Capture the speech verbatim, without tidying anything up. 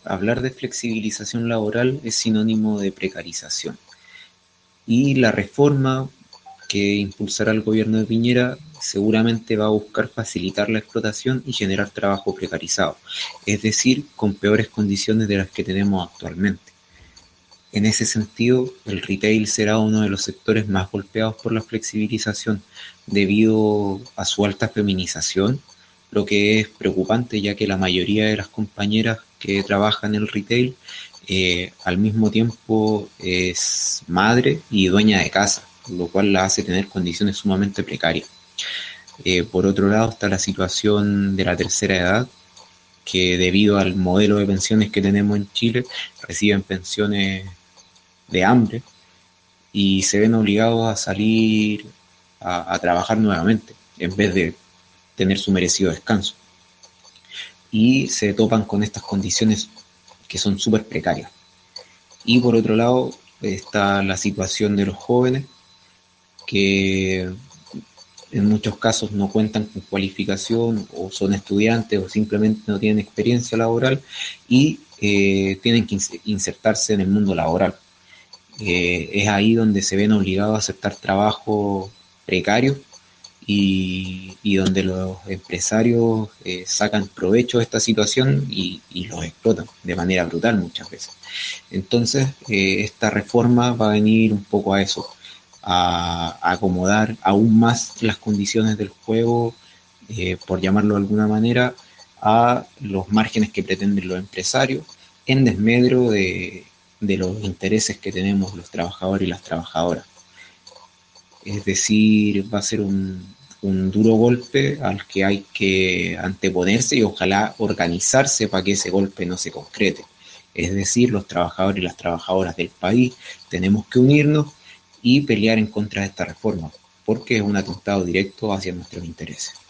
hablar de flexibilización laboral es sinónimo de precarización. Y la reforma que impulsará el gobierno de Piñera seguramente va a buscar facilitar la explotación y generar trabajo precarizado, es decir, con peores condiciones de las que tenemos actualmente. En ese sentido, el retail será uno de los sectores más golpeados por la flexibilización debido a su alta feminización, lo que es preocupante ya que la mayoría de las compañeras que trabajan en el retail eh, al mismo tiempo es madre y dueña de casa, lo cual la hace tener condiciones sumamente precarias. Eh, por otro lado está la situación de la tercera edad, que debido al modelo de pensiones que tenemos en Chile, reciben pensiones de hambre y se ven obligados a salir a, a trabajar nuevamente en vez de tener su merecido descanso. Y se topan con estas condiciones que son súper precarias. Y por otro lado está la situación de los jóvenes que en muchos casos no cuentan con cualificación o son estudiantes o simplemente no tienen experiencia laboral y eh, tienen que insertarse en el mundo laboral. Eh, es ahí donde se ven obligados a aceptar trabajo precario y, y donde los empresarios eh, sacan provecho de esta situación y, y los explotan de manera brutal muchas veces. Entonces, eh, esta reforma va a venir un poco a eso, a, a acomodar aún más las condiciones del juego, eh, por llamarlo de alguna manera, a los márgenes que pretenden los empresarios en desmedro de, de los intereses que tenemos los trabajadores y las trabajadoras. Es decir, va a ser un, un duro golpe al que hay que anteponerse y ojalá organizarse para que ese golpe no se concrete. Es decir, los trabajadores y las trabajadoras del país tenemos que unirnos y pelear en contra de esta reforma, porque es un atentado directo hacia nuestros intereses.